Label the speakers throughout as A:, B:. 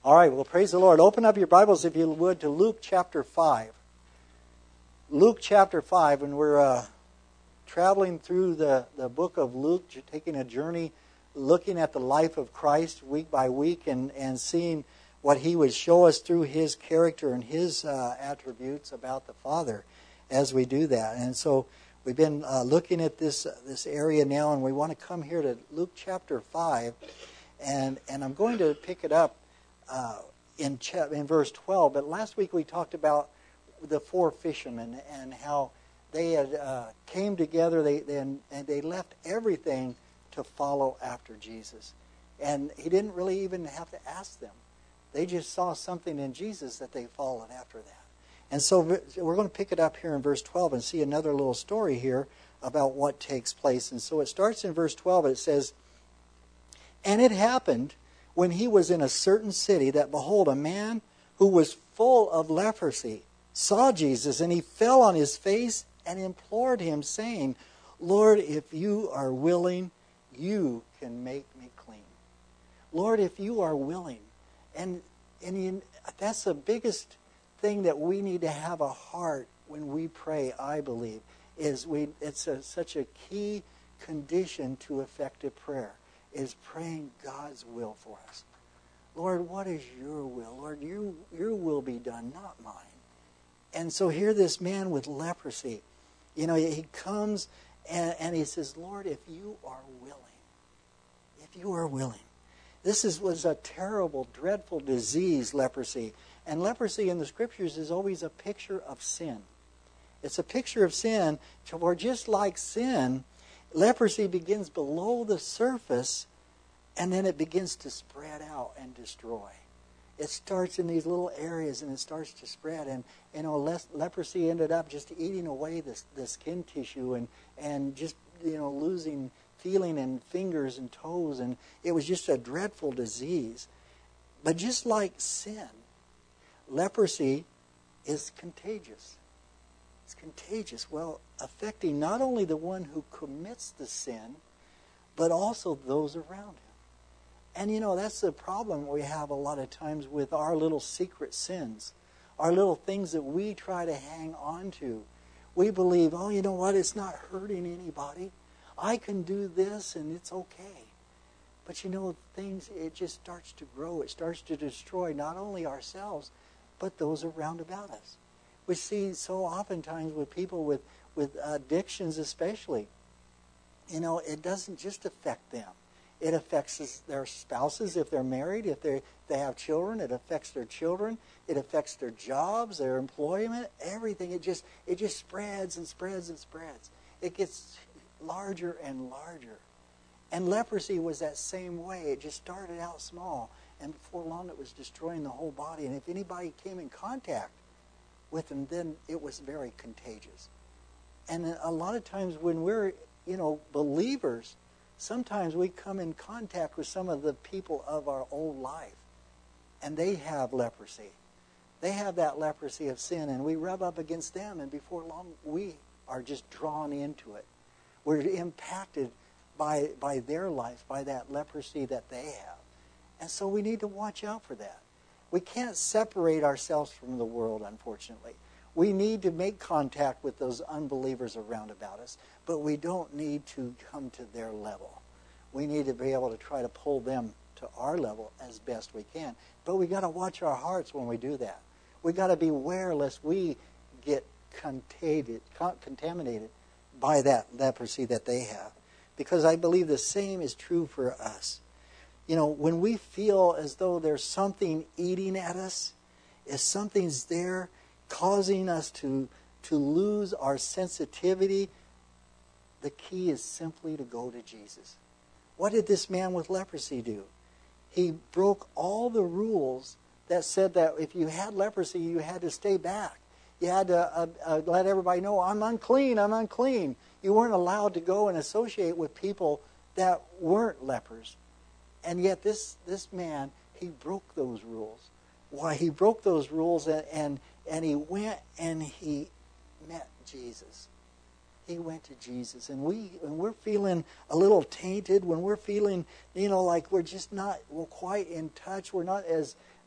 A: All right, well, praise the Lord. Open up your Bibles, if you would, to Luke chapter 5. Luke chapter 5, and we're traveling through the book of Luke, taking a journey, looking at the life of Christ week by week, and seeing what he would show us through his character and his attributes about the Father as we do that. And so we've been looking at this area now, and we want to come here to Luke chapter 5, and I'm going to pick it up in verse 12. But last week we talked about the four fishermen and how they had came together. They left everything to follow after Jesus, and he didn't really even have to ask them. They just saw something in Jesus that they followed after that. And so we're going to pick it up here in verse 12 and see another little story here about what takes place. And so it starts in verse 12. It says, "And it happened when he was in a certain city that, behold, a man who was full of leprosy saw Jesus, and he fell on his face and implored him, saying, Lord, if you are willing, you can make me clean." Lord, if you are willing. And that's the biggest thing that we need to have a heart when we pray, I believe, is it's such a key condition to effective prayer, is praying God's will for us. Lord, what is your will? Lord, your will be done, not mine. And so here this man with leprosy, he comes and he says, Lord, if you are willing. This was a terrible, dreadful disease, leprosy. And leprosy in the Scriptures is always a picture of sin. It's a picture of sin, where just like sin, leprosy begins below the surface, and then it begins to spread out and destroy. It starts in these little areas, and it starts to spread. And leprosy ended up just eating away the skin tissue and just losing feeling in fingers and toes, and it was just a dreadful disease. But just like sin, leprosy is contagious. It's contagious. Well, affecting not only the one who commits the sin, but also those around him. And that's the problem we have a lot of times with our little secret sins, our little things that we try to hang on to. We believe, oh, you know what, it's not hurting anybody. I can do this and it's okay. But things, it just starts to grow. It starts to destroy not only ourselves, but those around about us. We see so oftentimes with people with addictions especially, it doesn't just affect them. It affects their spouses if they're married, if they have children. It affects their children. It affects their jobs, their employment, everything. It just spreads and spreads and spreads. It gets larger and larger. And leprosy was that same way. It just started out small, and before long it was destroying the whole body. And if anybody came in contact with them, then it was very contagious. And a lot of times when we're, believers, sometimes we come in contact with some of the people of our old life, and they have leprosy. They have that leprosy of sin, and we rub up against them, and before long we are just drawn into it. We're impacted by their life, by that leprosy that they have. And so we need to watch out for that. We can't separate ourselves from the world, unfortunately. We need to make contact with those unbelievers around about us, but we don't need to come to their level. We need to be able to try to pull them to our level as best we can. But we got to watch our hearts when we do that. We got to beware lest we get contaminated by that leprosy that they have. Because I believe the same is true for us. When we feel as though there's something eating at us, if something's there causing us to lose our sensitivity, the key is simply to go to Jesus. What did this man with leprosy do? He broke all the rules that said that if you had leprosy, you had to stay back. You had to let everybody know, I'm unclean, I'm unclean. You weren't allowed to go and associate with people that weren't lepers. And yet this man, he broke those rules. Why? He broke those rules and he went and he met Jesus. He went to Jesus. And when we're feeling a little tainted, when we're feeling, like we're just not quite in touch, we're not as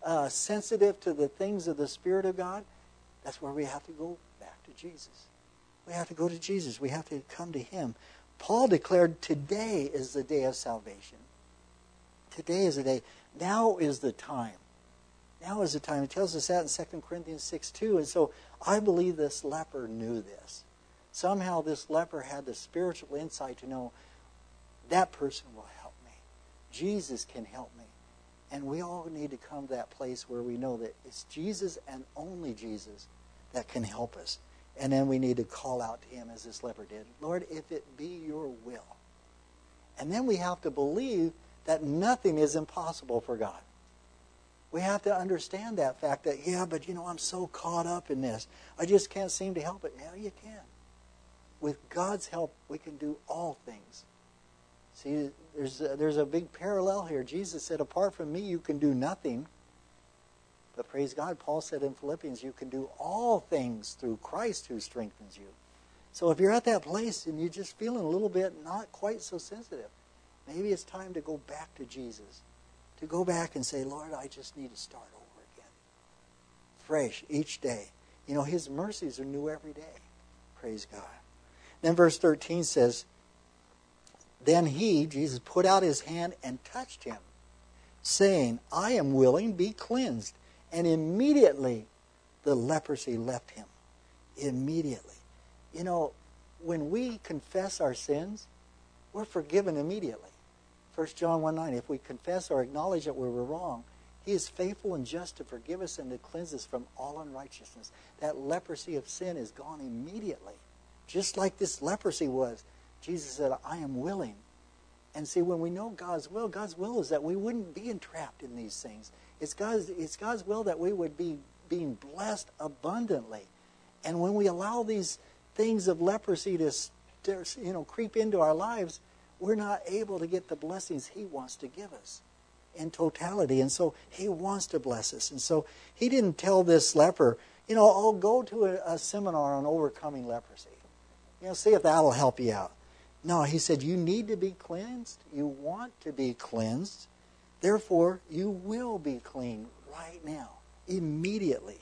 A: sensitive to the things of the Spirit of God, that's where we have to go back to Jesus. We have to go to Jesus. We have to come to Him. Paul declared today is the day of salvation. Today is the day. Now is the time. Now is the time. It tells us that in 2 Corinthians 6:2. And so I believe this leper knew this. Somehow this leper had the spiritual insight to know that person will help me. Jesus can help me. And we all need to come to that place where we know that it's Jesus and only Jesus that can help us. And then we need to call out to Him as this leper did. Lord, if it be your will. And then we have to believe that nothing is impossible for God. We have to understand that fact that, yeah, but I'm so caught up in this. I just can't seem to help it. Yeah, you can. With God's help, we can do all things. See, there's a big parallel here. Jesus said, apart from me, you can do nothing. But praise God, Paul said in Philippians, you can do all things through Christ who strengthens you. So if you're at that place and you're just feeling a little bit not quite so sensitive, maybe it's time to go back to Jesus. To go back and say, Lord, I just need to start over again. Fresh each day. His mercies are new every day. Praise God. Then verse 13 says, then He, Jesus, put out His hand and touched him, saying, I am willing, be cleansed. And immediately the leprosy left him. Immediately. When we confess our sins, we're forgiven immediately. 1 John 1:9, if we confess or acknowledge that we were wrong, He is faithful and just to forgive us and to cleanse us from all unrighteousness. That leprosy of sin is gone immediately. Just like this leprosy was. Jesus said, I am willing. And see, when we know God's will is that we wouldn't be entrapped in these things. It's God's will that we would be being blessed abundantly. And when we allow these things of leprosy to creep into our lives, we're not able to get the blessings He wants to give us in totality. And so He wants to bless us. And so He didn't tell this leper, I'll go to a seminar on overcoming leprosy. See if that'll help you out. No, He said, you need to be cleansed. You want to be cleansed. Therefore, you will be clean right now, immediately.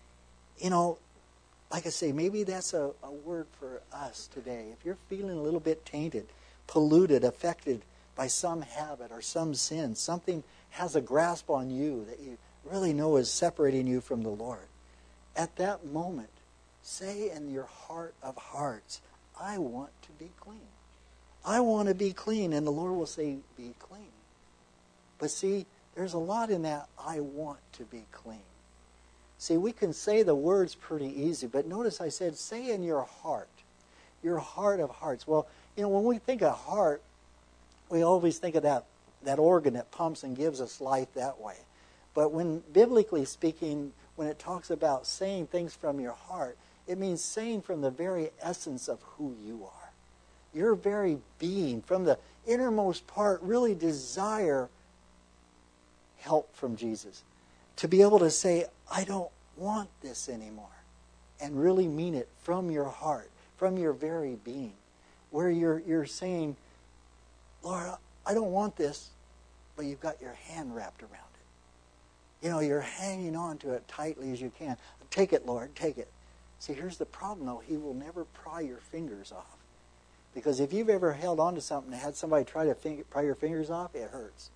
A: Like I say, maybe that's a word for us today. If you're feeling a little bit tainted, polluted, affected by some habit or some sin, something has a grasp on you that you really know is separating you from the Lord. At that moment, say in your heart of hearts, I want to be clean. I want to be clean. And the Lord will say, be clean. But see, there's a lot in that, I want to be clean. See, we can say the words pretty easy, but notice I said, say in your heart of hearts. Well, when we think of heart, we always think of that organ that pumps and gives us life that way. But when, biblically speaking, when it talks about saying things from your heart, it means saying from the very essence of who you are. Your very being, from the innermost part, really desire help from Jesus. To be able to say, I don't want this anymore. And really mean it from your heart, from your very being. Where you're saying, Lord, I don't want this, but you've got your hand wrapped around it. You're hanging on to it tightly as you can. Take it, Lord, take it. See, here's the problem, though. He will never pry your fingers off. Because if you've ever held on to something and had somebody try to pry your fingers off, it hurts.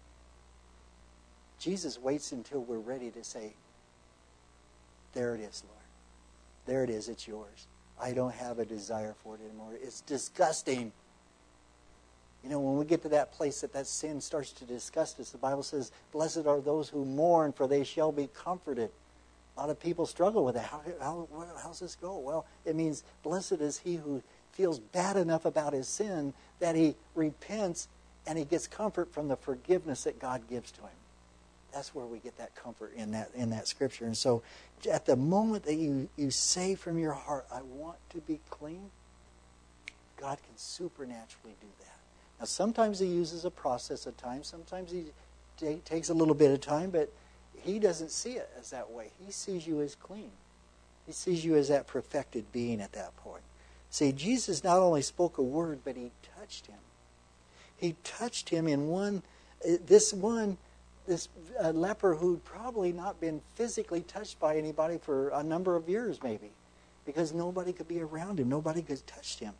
A: Jesus waits until we're ready to say, there it is, Lord. There it is, it's yours. I don't have a desire for it anymore. It's disgusting. When we get to that place that sin starts to disgust us, the Bible says, blessed are those who mourn, for they shall be comforted. A lot of people struggle with that. How's this go? Well, it means blessed is he who feels bad enough about his sin that he repents and he gets comfort from the forgiveness that God gives to him. That's where we get that comfort in that scripture. And so at the moment that you say from your heart, I want to be clean, God can supernaturally do that. Now sometimes He uses a process of time. Sometimes He takes a little bit of time, but He doesn't see it as that way. He sees you as clean. He sees you as that perfected being at that point. See, Jesus not only spoke a word, but He touched him. He touched him in this one this leper who'd probably not been physically touched by anybody for a number of years maybe, because nobody could be around him, nobody could touch him,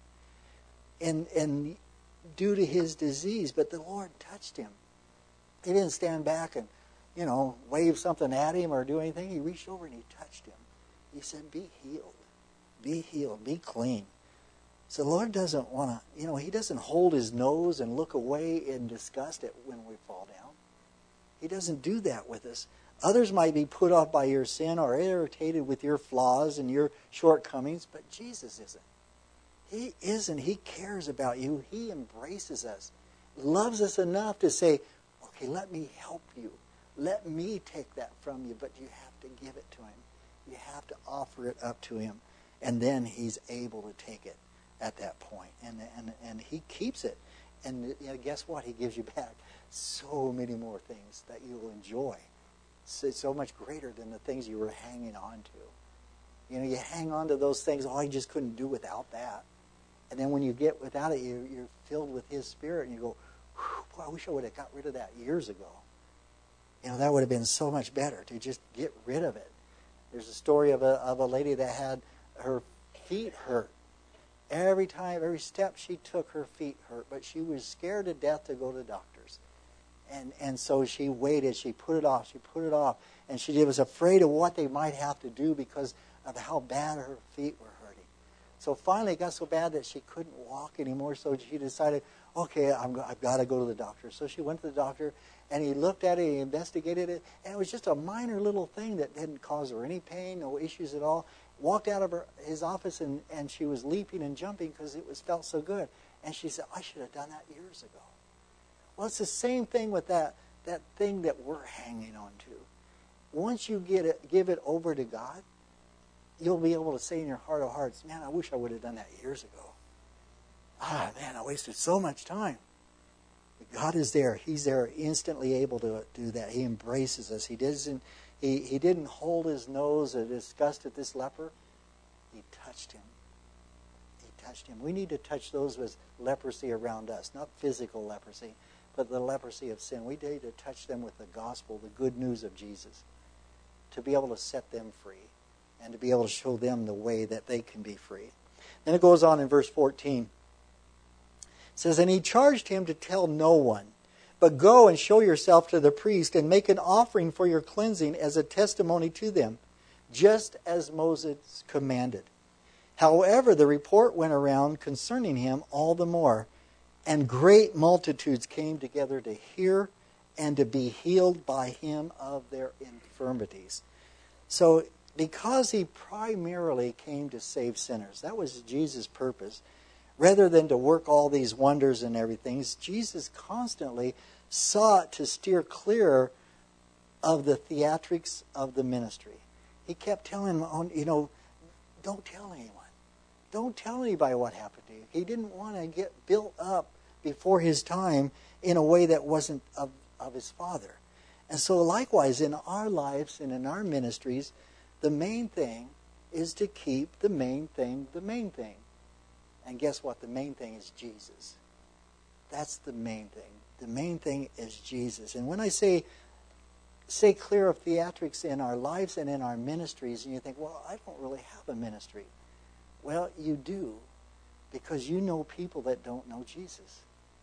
A: and due to his disease. But the Lord touched him. He didn't stand back and, wave something at him or do anything. He reached over and he touched him. He said, "Be healed, be clean." So the Lord doesn't want to, he doesn't hold his nose and look away in disgust when we fall down. He doesn't do that with us. Others might be put off by your sin or irritated with your flaws and your shortcomings, but Jesus isn't. He isn't. He cares about you. He embraces us, loves us enough to say, "Okay, let me help you. Let me take that from you," but you have to give it to him. You have to offer it up to him, and then he's able to take it at that point, and he keeps it. And guess what? He gives you back so many more things that you will enjoy. So much greater than the things you were hanging on to. You hang on to those things. "Oh, I just couldn't do without that." And then when you get without it, you're filled with his Spirit, and you go, "Boy, I wish I would have got rid of that years ago. That would have been so much better to just get rid of it." There's a story of a lady that had her feet hurt. Every step she took, her feet hurt, but she was scared to death to go to the doctors. And so she waited, she put it off, and she was afraid of what they might have to do because of how bad her feet were hurting. So finally it got so bad that she couldn't walk anymore, so she decided, "Okay, I've got to go to the doctor." So she went to the doctor, and he looked at it, he investigated it, and it was just a minor little thing that didn't cause her any pain, no issues at all. Walked out of his office, and she was leaping and jumping because it felt so good. And she said, "I should have done that years ago." Well, it's the same thing with that thing that we're hanging on to. Once you give it over to God, you'll be able to say in your heart of hearts, "Man, I wish I would have done that years ago. Man, I wasted so much time." But God is there. He's there, instantly able to do that. He embraces us. He didn't hold his nose in disgust at this leper. He touched him. He touched him. We need to touch those with leprosy around us, not physical leprosy, but the leprosy of sin. We need to touch them with the gospel, the good news of Jesus, to be able to set them free and to be able to show them the way that they can be free. Then it goes on in verse 14. It says, "And he charged him to tell no one, but go and show yourself to the priest and make an offering for your cleansing as a testimony to them, just as Moses commanded." However, the report went around concerning him all the more, and great multitudes came together to hear and to be healed by him of their infirmities. So, because he primarily came to save sinners, that was Jesus' purpose. Rather than to work all these wonders and everything, Jesus constantly sought to steer clear of the theatrics of the ministry. He kept telling them, "Don't tell anyone. Don't tell anybody what happened to you." He didn't want to get built up before his time in a way that wasn't of his Father. And so likewise, in our lives and in our ministries, the main thing is to keep the main thing the main thing. And guess what? The main thing is Jesus. That's the main thing. The main thing is Jesus. And when I say clear of theatrics in our lives and in our ministries, and you think, "Well, I don't really have a ministry." Well, you do, because you know people that don't know Jesus.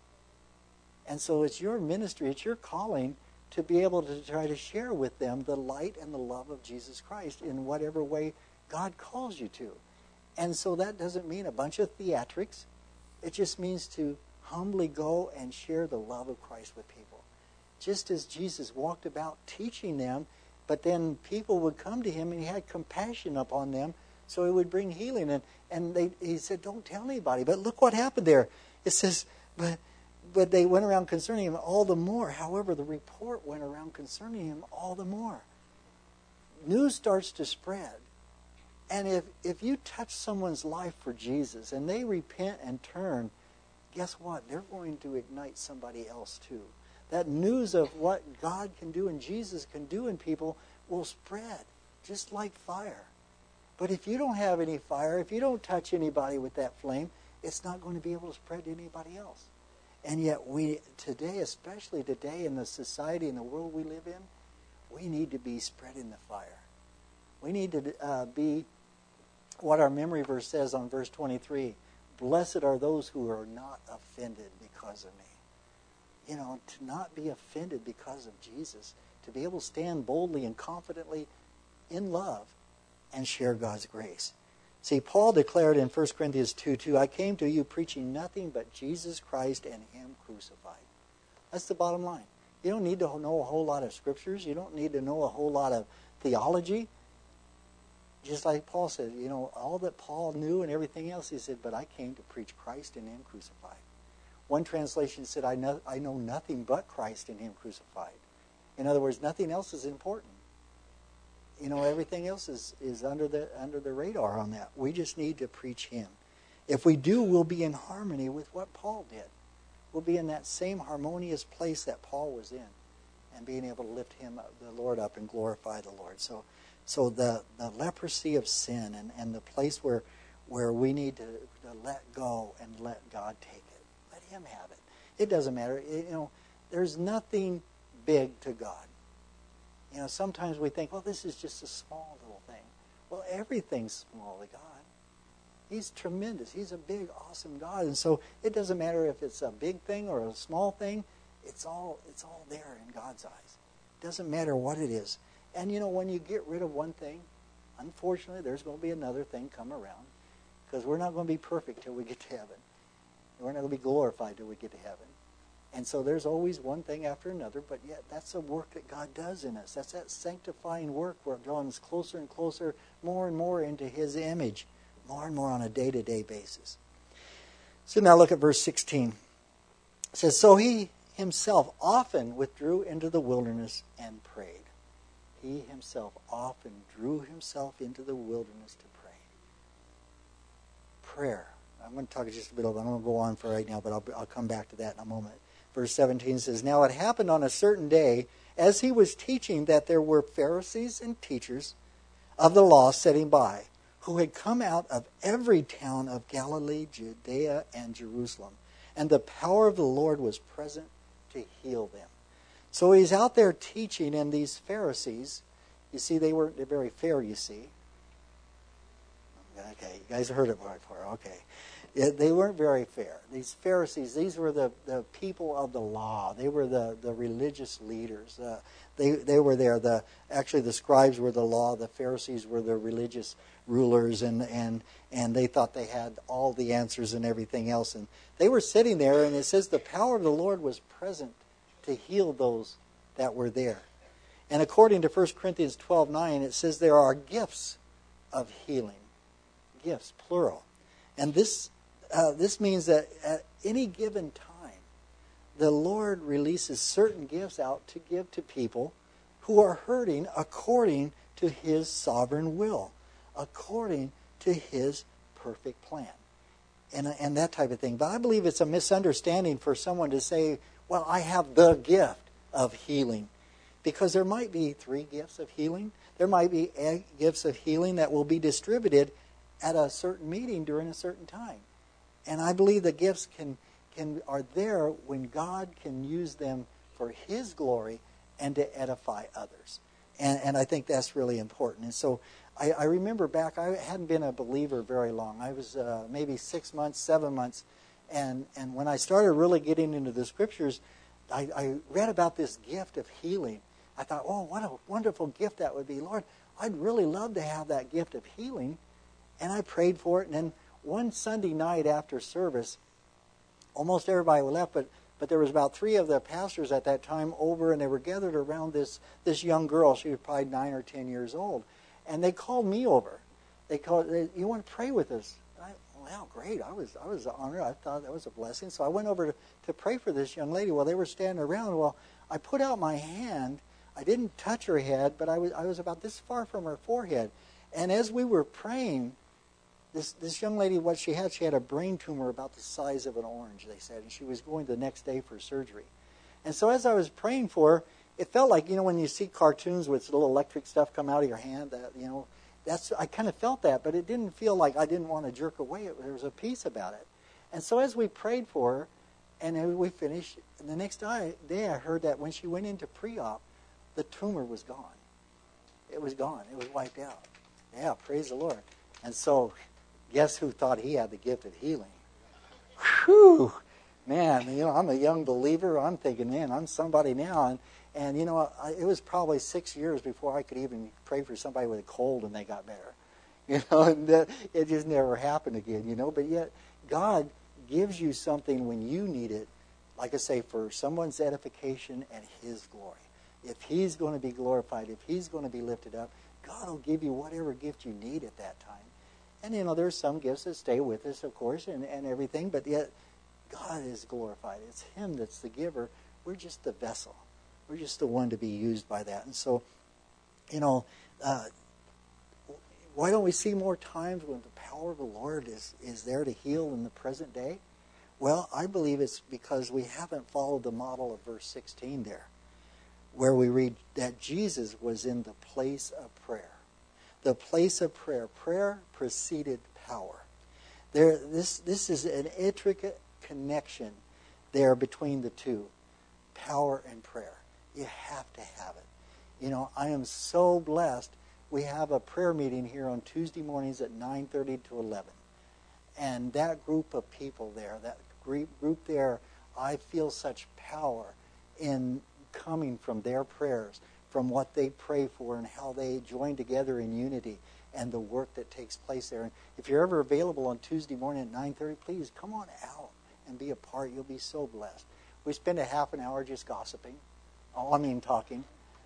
A: And so it's your ministry, it's your calling to be able to try to share with them the light and the love of Jesus Christ in whatever way God calls you to. And so that doesn't mean a bunch of theatrics. It just means to humbly go and share the love of Christ with people. Just as Jesus walked about teaching them, but then people would come to him and he had compassion upon them, so he would bring healing. And he said, "Don't tell anybody." But look what happened there. It says, but they went around concerning him all the more. However, the report went around concerning him all the more. News starts to spread. And if you touch someone's life for Jesus and they repent and turn, guess what? They're going to ignite somebody else too. That news of what God can do and Jesus can do in people will spread just like fire. But if you don't have any fire, if you don't touch anybody with that flame, it's not going to be able to spread to anybody else. And yet we, today, especially today in the society and the world we live in, we need to be spreading the fire. We need to be what our memory verse says on verse 23. Blessed are those who are not offended because of me. You know, to not be offended because of Jesus. To be able to stand boldly and confidently in love and share God's grace. See, Paul declared in 1 Corinthians 2:2, I came to you preaching nothing but Jesus Christ and Him crucified. That's the bottom line. You don't need to know a whole lot of scriptures. You don't need to know a whole lot of theology. Just like Paul said, you know, all that Paul knew and everything else, he said, but I came to preach Christ and Him crucified. One translation said, I know nothing but Christ and Him crucified. In other words, nothing else is important. You know, everything else is under the radar on that. We just need to preach Him. If we do, we'll be in harmony with what Paul did. We'll be in that same harmonious place that Paul was in, and being able to lift him up, the Lord up, and glorify the Lord. So the leprosy of sin and the place where we need to let go and let God take it. Let Him have it. It doesn't matter. You know, there's nothing big to God. You know, sometimes we think, well, this is just a small little thing. Well, everything's small to God. He's tremendous. He's a big, awesome God. And so it doesn't matter if it's a big thing or a small thing. It's all there in God's eyes. It doesn't matter what it is. And, you know, when you get rid of one thing, unfortunately, there's going to be another thing come around. Because we're not going to be perfect till we get to heaven. We're not going to be glorified till we get to heaven. And so there's always one thing after another, but yet that's the work that God does in us. That's that sanctifying work where it draws us closer and closer, more and more into His image, more and more on a day-to-day basis. So now look at verse 16. It says, so He Himself often withdrew into the wilderness and prayed. He Himself often drew Himself into the wilderness to pray. Prayer. I'm going to talk just a bit about it. I'm going to go on for right now, but I'll come back to that in a moment. Verse 17 says, now it happened on a certain day, as He was teaching, that there were Pharisees and teachers of the law sitting by, who had come out of every town of Galilee, Judea, and Jerusalem. And the power of the Lord was present to heal them. So He's out there teaching, and these Pharisees, you see, they weren't very fair, you see. Okay, you guys heard it before, okay. They weren't very fair. These Pharisees, these were the people of the law. They were the religious leaders. They were there. Actually, the scribes were the law. The Pharisees were the religious rulers, and they thought they had all the answers and everything else. And they were sitting there, and it says the power of the Lord was present to heal those that were there. And according to 1 Corinthians 12:9, it says there are gifts of healing. Gifts, plural. And this means that at any given time, the Lord releases certain gifts out to give to people who are hurting according to His sovereign will, according to His perfect plan, and that type of thing. But I believe it's a misunderstanding for someone to say, well, I have the gift of healing. Because there might be 3 gifts of healing. There might be gifts of healing that will be distributed at a certain meeting during a certain time. And I believe the gifts are there when God can use them for His glory and to edify others. And I think that's really important. And so I remember back, I hadn't been a believer very long. I was maybe 6 months, 7 months. And when I started really getting into the Scriptures, I read about this gift of healing. I thought, oh, what a wonderful gift that would be. Lord, I'd really love to have that gift of healing. And I prayed for it. And then one Sunday night after service, almost everybody left, but there was about 3 of the pastors at that time over, and they were gathered around this young girl. She was probably 9 or 10 years old. And they called me over. You want to pray with us? Well, great. I was honored. I thought that was a blessing. So I went over to pray for this young lady while they were standing around. Well, I put out my hand. I didn't touch her head, but I was about this far from her forehead. And as we were praying, this young lady, what she had a brain tumor about the size of an orange, they said, and she was going the next day for surgery. And so as I was praying for her, it felt like, when you see cartoons with little electric stuff come out of your hand, I kind of felt that, but it didn't feel like I didn't want to jerk away. There was a peace about it. And so as we prayed for her, And then we finished. And the next day I heard that when she went into pre-op, the tumor was gone. It was gone. It was wiped out. Yeah, praise the Lord. And so, guess who thought he had the gift of healing? Whew! Man, I'm a young believer. I'm thinking, man, I'm somebody now. And it was probably 6 years before I could even pray for somebody with a cold and they got better. And it just never happened again, But yet, God gives you something when you need it, like I say, for someone's edification and His glory. If He's going to be glorified, if He's going to be lifted up, God will give you whatever gift you need at that time. And, there's some gifts that stay with us, of course, and everything, but yet God is glorified. It's Him that's the giver. We're just the vessel. We're just the one to be used by that. And so, why don't we see more times when the power of the Lord is there to heal in the present day? Well, I believe it's because we haven't followed the model of verse 16 there, where we read that Jesus was in the place of prayer. The place of prayer. Prayer preceded power. This is an intricate connection there between the two, power and prayer. You have to have it. I am so blessed. We have a prayer meeting here on Tuesday mornings at 9:30 to 11. And that group of people there, that group there, I feel such power in coming from their prayers, from what they pray for and how they join together in unity and the work that takes place there. And if you're ever available on Tuesday morning at 9:30, please come on out and be a part. You'll be so blessed. We spend a half an hour just gossiping. Talking.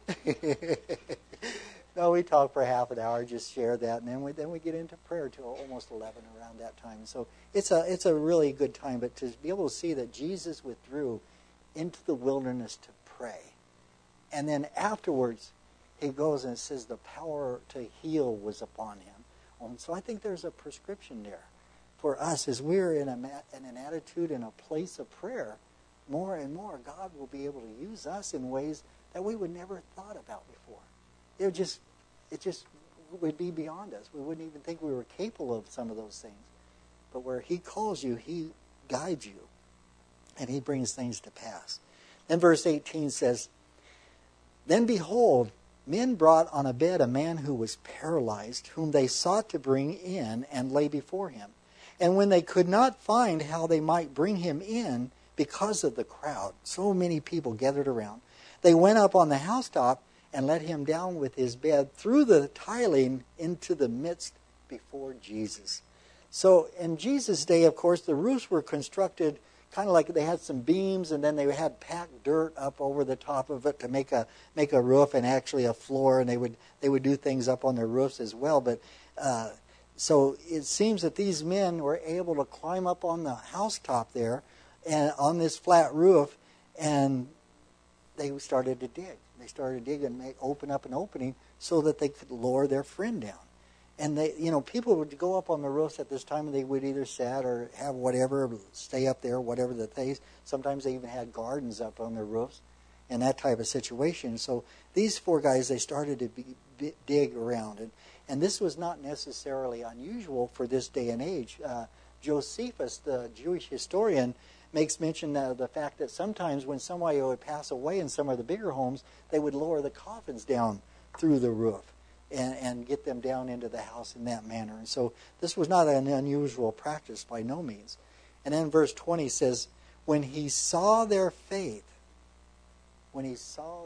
A: No, we talk for half an hour, just share that, and then we get into prayer till almost 11 around that time. So it's a really good time. But to be able to see that Jesus withdrew into the wilderness to pray, and then afterwards he goes and says the power to heal was upon him. And so I think there's a prescription there for us as we're in an attitude in a place of prayer. More and more, God will be able to use us in ways that we would never thought about before. It just would be beyond us. We wouldn't even think we were capable of some of those things. But where He calls you, He guides you, and He brings things to pass. Then verse 18 says, "Then behold, men brought on a bed a man who was paralyzed, whom they sought to bring in and lay before him. And when they could not find how they might bring him in, because of the crowd, so many people gathered around, they went up on the housetop and let him down with his bed through the tiling into the midst before Jesus." So in Jesus' day, of course, the roofs were constructed kind of like they had some beams, and then they had packed dirt up over the top of it to make a roof and actually a floor, and they would do things up on their roofs as well. But so it seems that these men were able to climb up on the housetop there and on this flat roof, and they started to dig. They started to dig and open up an opening so that they could lower their friend down. And people would go up on the roofs at this time, and they would either sit or have whatever, stay up there, whatever the thing. Sometimes they even had gardens up on their roofs, and that type of situation. So these four guys, they started to dig around, and this was not necessarily unusual for this day and age. Josephus, the Jewish historian, makes mention of the fact that sometimes when somebody would pass away in some of the bigger homes, they would lower the coffins down through the roof and get them down into the house in that manner. And so this was not an unusual practice by no means. And then verse 20 says, when he saw their faith, he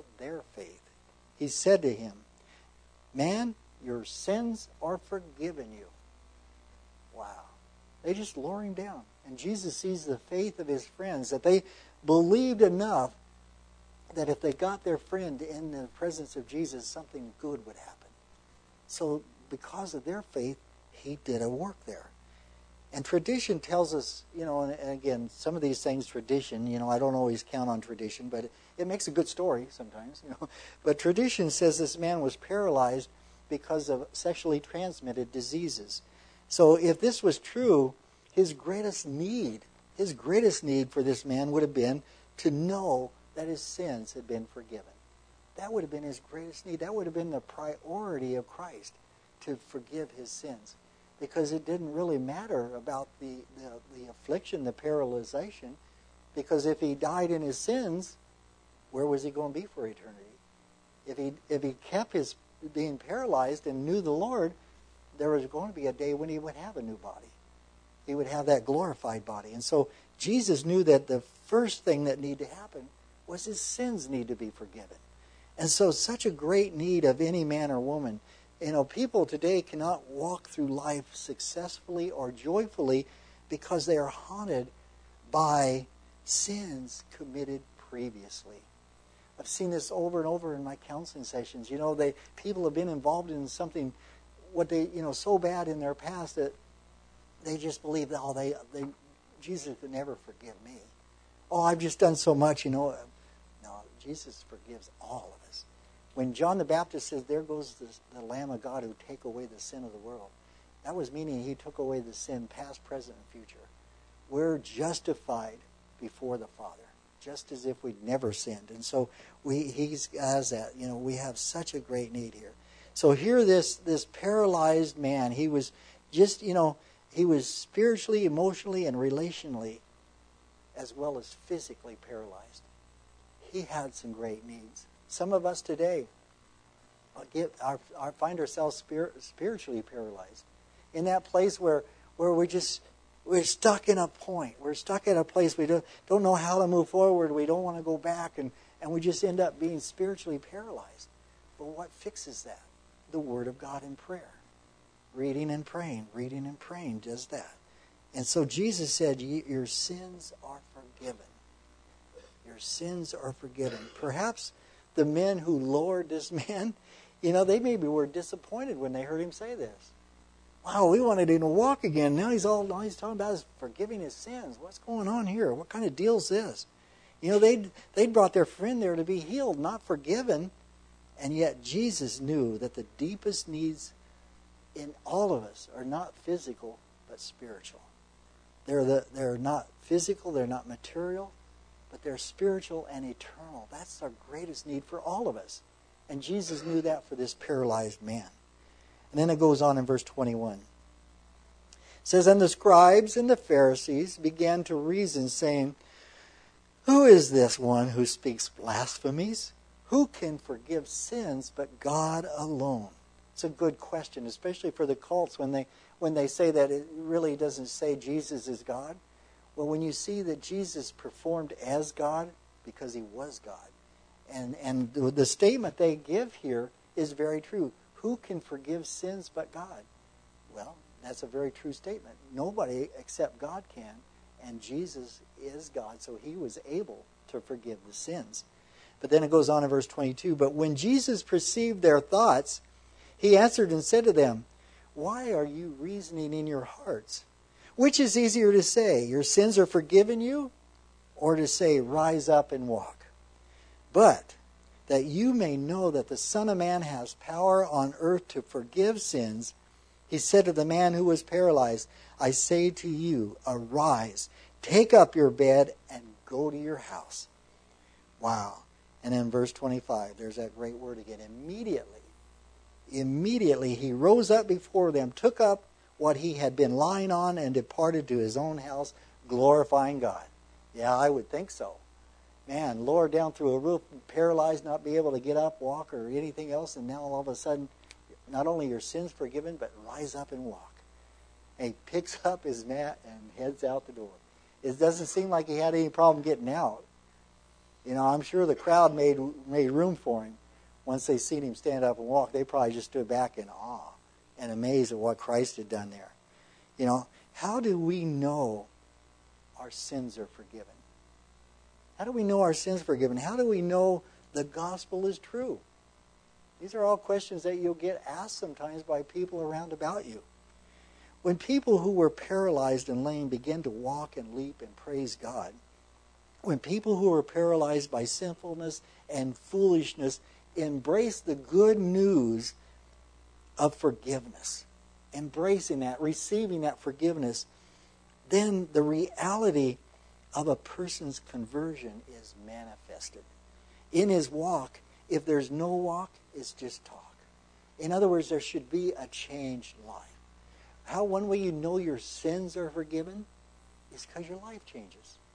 A: said to him, "Man, your sins are forgiven you." Wow. They just lower him down. And Jesus sees the faith of his friends, that they believed enough that if they got their friend in the presence of Jesus, something good would happen. So because of their faith, he did a work there. And tradition tells us, and again, some of these things, tradition, I don't always count on tradition, but it makes a good story sometimes, But tradition says this man was paralyzed because of sexually transmitted diseases. So if this was true, his greatest need for this man would have been to know that his sins had been forgiven. That would have been his greatest need. That would have been the priority of Christ, to forgive his sins. Because it didn't really matter about the affliction, the paralyzation. Because if he died in his sins, where was he going to be for eternity? If he kept his being paralyzed and knew the Lord, there was going to be a day when he would have a new body. He would have that glorified body. And so Jesus knew that the first thing that needed to happen was his sins need to be forgiven. And so such a great need of any man or woman. You know, people today cannot walk through life successfully or joyfully because they are haunted by sins committed previously. I've seen this over and over in my counseling sessions. You know, people have been involved in something, so bad in their past that they just believe that, Jesus could never forgive me. Oh, I've just done so much, No, Jesus forgives all of us. When John the Baptist says, there goes the Lamb of God who take away the sin of the world, that was meaning he took away the sin past, present, and future. We're justified before the Father, just as if we'd never sinned. And so he has that. We have such a great need here. So here this paralyzed man, he was just, he was spiritually, emotionally, and relationally, as well as physically paralyzed. He had some great needs. Some of us today find ourselves spiritually paralyzed. In that place where we're stuck in a point. We're stuck in a place we don't know how to move forward. We don't want to go back, and we just end up being spiritually paralyzed. But what fixes that? The Word of God in prayer. Reading and praying does that. And so Jesus said, your sins are forgiven. Your sins are forgiven. Perhaps the men who lowered this man, they maybe were disappointed when they heard him say this. Wow, we wanted him to walk again. Now he's talking about is forgiving his sins. What's going on here? What kind of deal is this? They'd brought their friend there to be healed, not forgiven. And yet Jesus knew that the deepest needs in all of us are not physical, but spiritual. They're not physical, they're not material, but they're spiritual and eternal. That's our greatest need for all of us. And Jesus knew that for this paralyzed man. And then it goes on in verse 21. It says, and the scribes and the Pharisees began to reason, saying, who is this one who speaks blasphemies? Who can forgive sins but God alone? It's a good question, especially for the cults when they say that it really doesn't say Jesus is God. Well, when you see that Jesus performed as God, because he was God. And the statement they give here is very true. Who can forgive sins but God? Well, that's a very true statement. Nobody except God can, and Jesus is God, so he was able to forgive the sins. But then it goes on in verse 22, but when Jesus perceived their thoughts, he answered and said to them, why are you reasoning in your hearts? Which is easier to say, your sins are forgiven you, or to say, rise up and walk? But that you may know that the Son of Man has power on earth to forgive sins, he said to the man who was paralyzed, I say to you, arise, take up your bed, and go to your house. Wow. And then verse 25, there's that great word again. Immediately he rose up before them, took up what he had been lying on, and departed to his own house, glorifying God. Yeah, I would think so. Man, lowered down through a roof, paralyzed, not be able to get up, walk, or anything else, and now all of a sudden, not only your sins forgiven, but rise up and walk. And he picks up his mat and heads out the door. It doesn't seem like he had any problem getting out. I'm sure the crowd made room for him. Once they seen him stand up and walk, they probably just stood back in awe and amazed at what Christ had done there. How do we know our sins are forgiven? How do we know our sins are forgiven? How do we know the gospel is true? These are all questions that you'll get asked sometimes by people around about you. When people who were paralyzed and lame began to walk and leap and praise God, when people who were paralyzed by sinfulness and foolishness embraced the good news of forgiveness, embracing that, receiving that forgiveness, then the reality of a person's conversion is manifested. In his walk, if there's no walk, it's just talk. In other words, there should be a changed life. One way you know your sins are forgiven is because your life changes.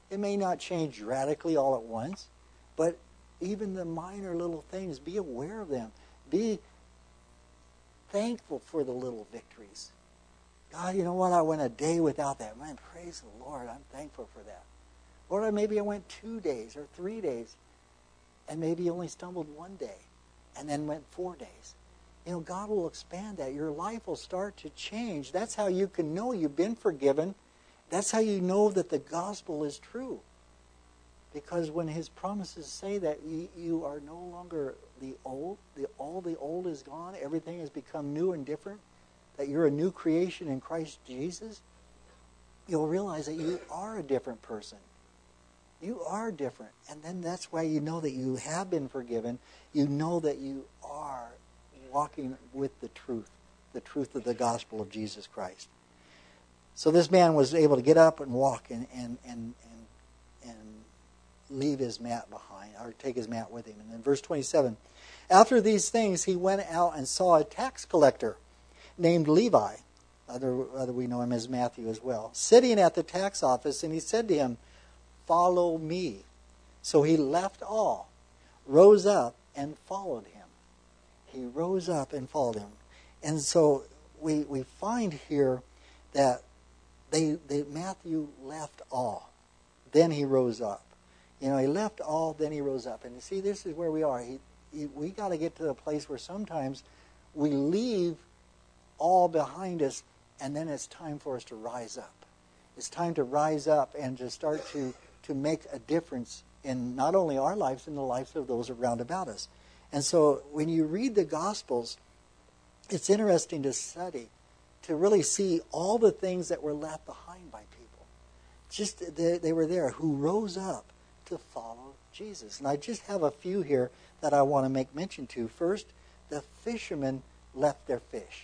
A: It may not change radically all at once, but even the minor little things, be aware of them. Be thankful for the little victories. God, you know what? I went a day without that. Man, praise the Lord. I'm thankful for that. Or maybe I went 2 days or 3 days, and maybe only stumbled 1 day, and then went 4 days. You know, God will expand that. Your life will start to change. That's how you can know you've been forgiven. That's how you know that the gospel is true. Because when his promises say that you are no longer the old, all the old is gone, everything has become new and different, that you're a new creation in Christ Jesus, you'll realize that you are a different person. You are different. And then that's why you know that you have been forgiven. You know that you are walking with the truth of the gospel of Jesus Christ. So this man was able to get up and walk and leave his mat behind, or take his mat with him. And then verse 27, after these things he went out and saw a tax collector named Levi, other we know him as Matthew as well, sitting at the tax office, and he said to him, "Follow me." So he left all, rose up, and followed him. He rose up and followed him. And so we find here that Matthew left all. Then he rose up. You know, he left all, then he rose up. And you see, this is where we are. We got to get to the place where sometimes we leave all behind us, and then it's time for us to rise up. It's time to rise up and to start to make a difference in not only our lives, in the lives of those around about us. And so when you read the Gospels, it's interesting to study, to really see all the things that were left behind by people. Just they were there, who rose up to follow Jesus. And I just have a few here that I want to make mention to. First, the fishermen left their fish.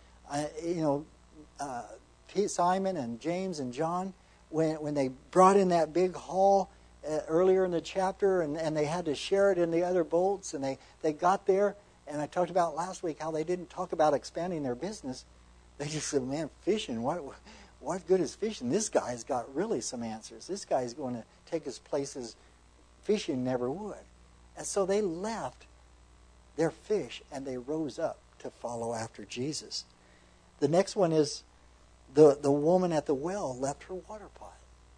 A: Simon and James and John, when they brought in that big haul earlier in the chapter, and they had to share it in the other boats, and they got there, and I talked about last week how they didn't talk about expanding their business. They just said, man, fishing, what good is fishing? This guy's got really some answers. This guy's going to take us places fishing never would. And so they left their fish, and they rose up to follow after Jesus. The next one is the woman at the well left her water pot.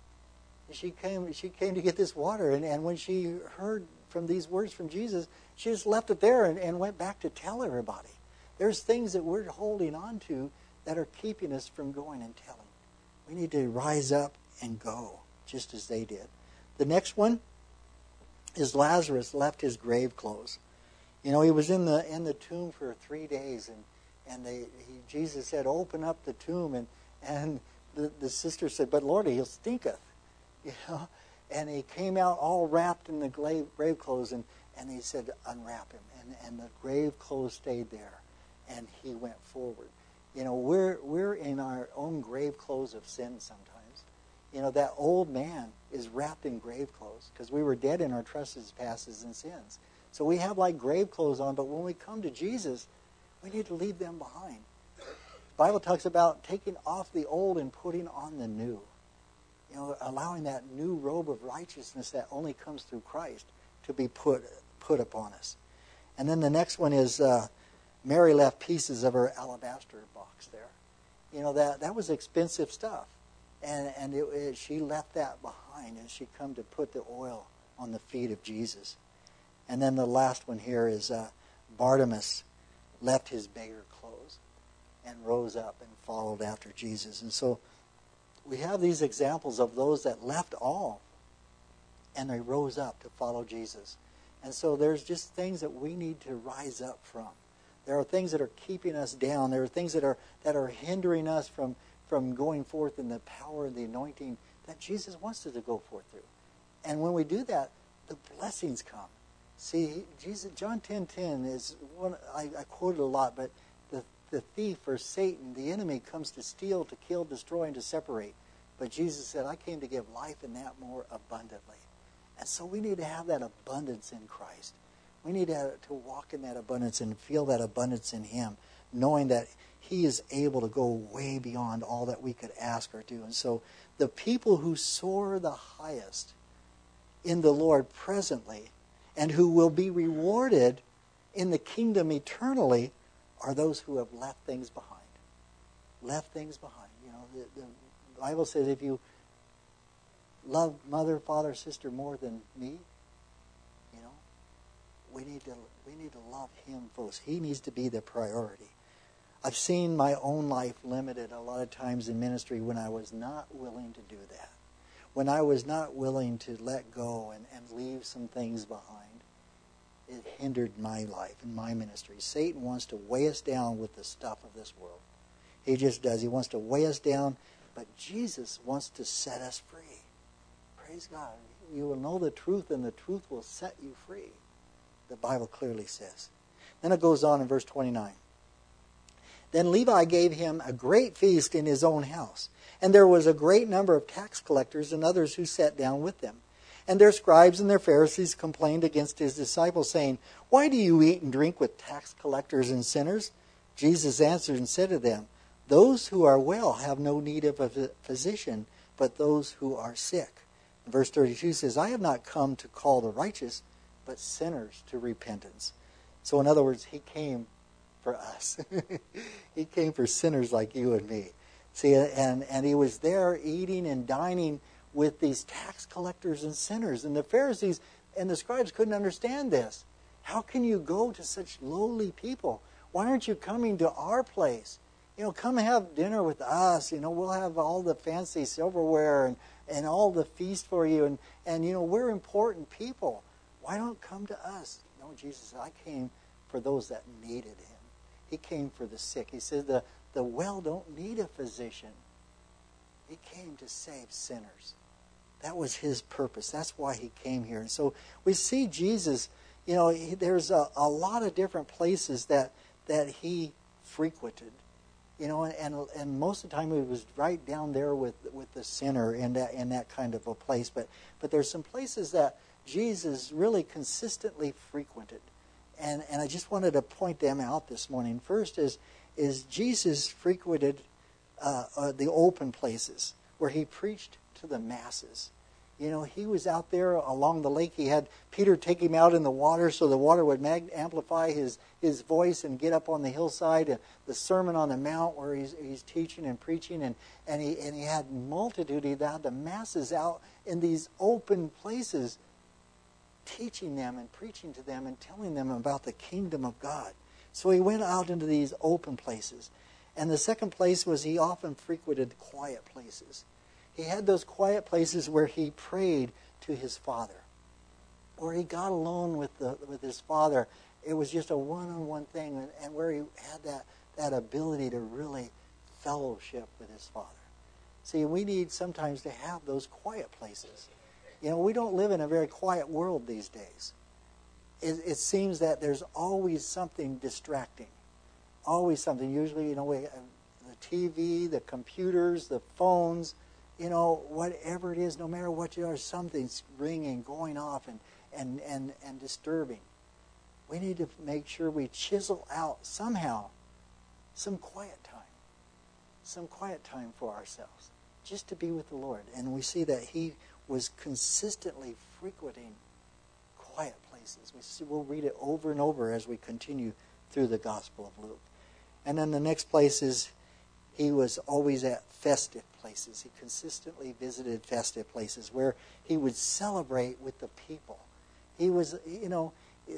A: She came to get this water, and when she heard from these words from Jesus, she just left it there and went back to tell everybody. There's things that we're holding on to that are keeping us from going and telling. We need to rise up and go, just as they did. The next one is Lazarus left his grave clothes. You know, he was in the tomb for 3 days, and Jesus said, "Open up the tomb," and the sister said, "But Lord, he stinketh." You know, and he came out all wrapped in the grave clothes, and he said, "Unwrap him," and the grave clothes stayed there, and he went forward. You know, we're in our own grave clothes of sin sometimes. You know, that old man is wrapped in grave clothes because we were dead in our trespasses and sins. So we have like grave clothes on, but when we come to Jesus, we need to leave them behind. The Bible talks about taking off the old and putting on the new. You know, allowing that new robe of righteousness that only comes through Christ to be put upon us. And then the next one is Mary left pieces of her alabaster box there. You know, that was expensive stuff. And she left that behind as she come to put the oil on the feet of Jesus. And then the last one here is Bartimaeus left his beggar clothes and rose up and followed after Jesus. And so we have these examples of those that left all and they rose up to follow Jesus. And so there's just things that we need to rise up from. There are things that are keeping us down. There are things that are hindering us from going forth in the power and the anointing that Jesus wants us to go forth through. And when we do that, the blessings come. See, Jesus, John 10:10 is one I quote it a lot, but the thief or Satan, the enemy, comes to steal, to kill, destroy, and to separate. But Jesus said, "I came to give life and that more abundantly." And so we need to have that abundance in Christ. We need to walk in that abundance and feel that abundance in Him, knowing that He is able to go way beyond all that we could ask or do. And so the people who soar the highest in the Lord presently and who will be rewarded in the kingdom eternally are those who have left things behind. Left things behind. You know, the Bible says if you love mother, father, sister more than me, you know, we need to love him first. He needs to be the priority. I've seen my own life limited a lot of times in ministry when I was not willing to do that. When I was not willing to let go and leave some things behind. It hindered my life and my ministry. Satan wants to weigh us down with the stuff of this world. He just does. He wants to weigh us down, but Jesus wants to set us free. Praise God. You will know the truth, and the truth will set you free. The Bible clearly says. Then it goes on in verse 29. Then Levi gave him a great feast in his own house, and there was a great number of tax collectors and others who sat down with them. And their scribes and their Pharisees complained against his disciples, saying, "Why do you eat and drink with tax collectors and sinners?" Jesus answered and said to them, "Those who are well have no need of a physician, but those who are sick." And verse 32 says, "I have not come to call the righteous, but sinners to repentance." So in other words, he came for us. He came for sinners like you and me. See, and he was there eating and dining with these tax collectors and sinners. And the Pharisees and the scribes couldn't understand this. How can you go to such lowly people? Why aren't you coming to our place? You know, come have dinner with us. You know, we'll have all the fancy silverware and all the feast for you. And you know, we're important people. Why don't come to us? No, Jesus said, I came for those that needed him. He came for the sick. He said the well don't need a physician. He came to save sinners. That was his purpose. That's why he came here. And so we see Jesus, you know, there's a lot of different places that he frequented. You know, and most of the time it was right down there with the sinner in that kind of a place. But there's some places that Jesus really consistently frequented. And I just wanted to point them out this morning. First is Jesus frequented the open places where he preached to the masses. You know, he was out there along the lake. He had Peter take him out in the water so the water would amplify his voice and get up on the hillside. The Sermon on the Mount where he's teaching and preaching. And he had multitude. He had the masses out in these open places teaching them and preaching to them and telling them about the kingdom of God. So he went out into these open places. And the second place was he often frequented quiet places. He had those quiet places where he prayed to his Father, where he got alone with his Father. It was just a one-on-one thing, and where he had that ability to really fellowship with his Father. See, we need sometimes to have those quiet places. You know, we don't live in a very quiet world these days. It seems that there's always something distracting. Always something. Usually, you know, the TV, the computers, the phones, you know, whatever it is, no matter what you are, something's ringing, going off, and disturbing. We need to make sure we chisel out somehow some quiet time. Some quiet time for ourselves. Just to be with the Lord. And we see that he was consistently frequenting quiet places. We'll read it over and over as we continue through the Gospel of Luke. And then the next place is he was always at festive places. He consistently visited festive places where he would celebrate with the people. He was, you know,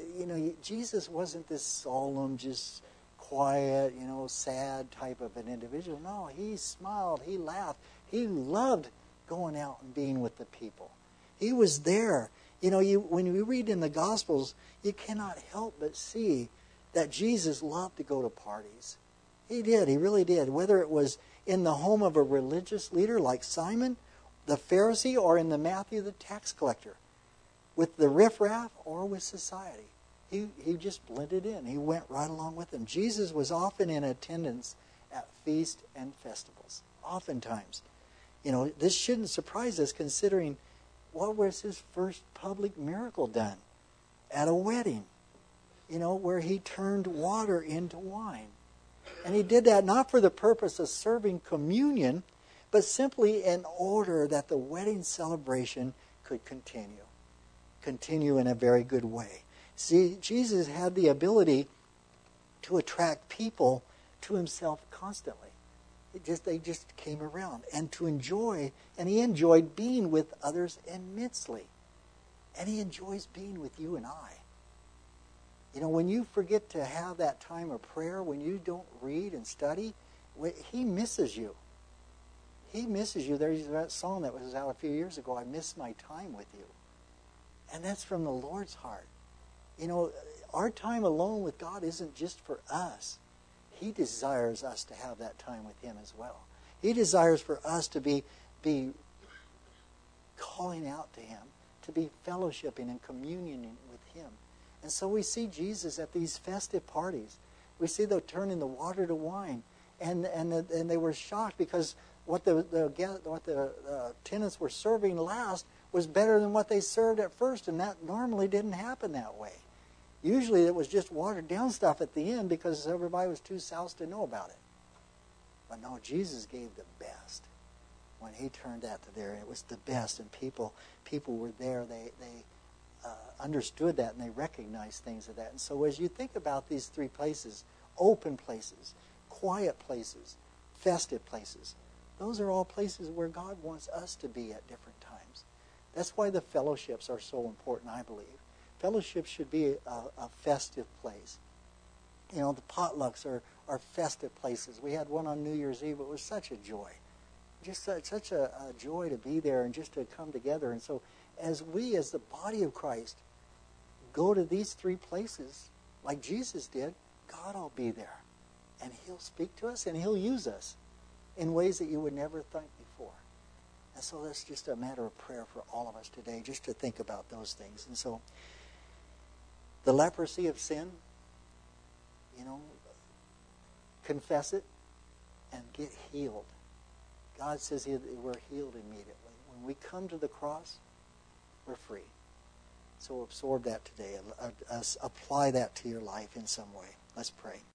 A: Jesus wasn't this solemn, just quiet, you know, sad type of an individual. No, he smiled, he laughed. He loved going out and being with the people. He was there. You know, when you read in the Gospels, you cannot help but see that Jesus loved to go to parties. He did. He really did. Whether it was in the home of a religious leader like Simon, the Pharisee, or in the Matthew, the tax collector, with the riffraff or with society. He just blended in. He went right along with them. Jesus was often in attendance at feasts and festivals. Oftentimes. You know, this shouldn't surprise us considering what was his first public miracle done? At a wedding. You know, where he turned water into wine. And he did that not for the purpose of serving communion, but simply in order that the wedding celebration could continue in a very good way. See, Jesus had the ability to attract people to himself constantly. They just came around, and to enjoy, and he enjoyed being with others immensely. And he enjoys being with you and I. You know, when you forget to have that time of prayer, when you don't read and study, he misses you. He misses you. There's that song that was out a few years ago, I miss my time with you. And that's from the Lord's heart. You know, our time alone with God isn't just for us. He desires us to have that time with him as well. He desires for us to be calling out to him, to be fellowshipping and communioning with him. And so we see Jesus at these festive parties. We see them turning the water to wine. And they were shocked because what the tenants were serving last was better than what they served at first. And that normally didn't happen that way. Usually it was just watered down stuff at the end because everybody was too soused to know about it. But no, Jesus gave the best. When he turned that to there, it was the best. And people were there. They understood that, and they recognized things of that. And so as you think about these three places, open places, quiet places, festive places, those are all places where God wants us to be at different times. That's why the fellowships are so important, I believe. Fellowship should be a festive place. You know, the potlucks are festive places. We had one on New Year's Eve. It was such a joy. Just such a joy to be there and just to come together. And so as we, as the body of Christ, go to these three places, like Jesus did, God will be there. And he'll speak to us and he'll use us in ways that you would never think before. And so that's just a matter of prayer for all of us today, just to think about those things. And so the leprosy of sin, you know, confess it and get healed. God says we're healed immediately. When we come to the cross, we're free. So absorb that today. Apply that to your life in some way. Let's pray.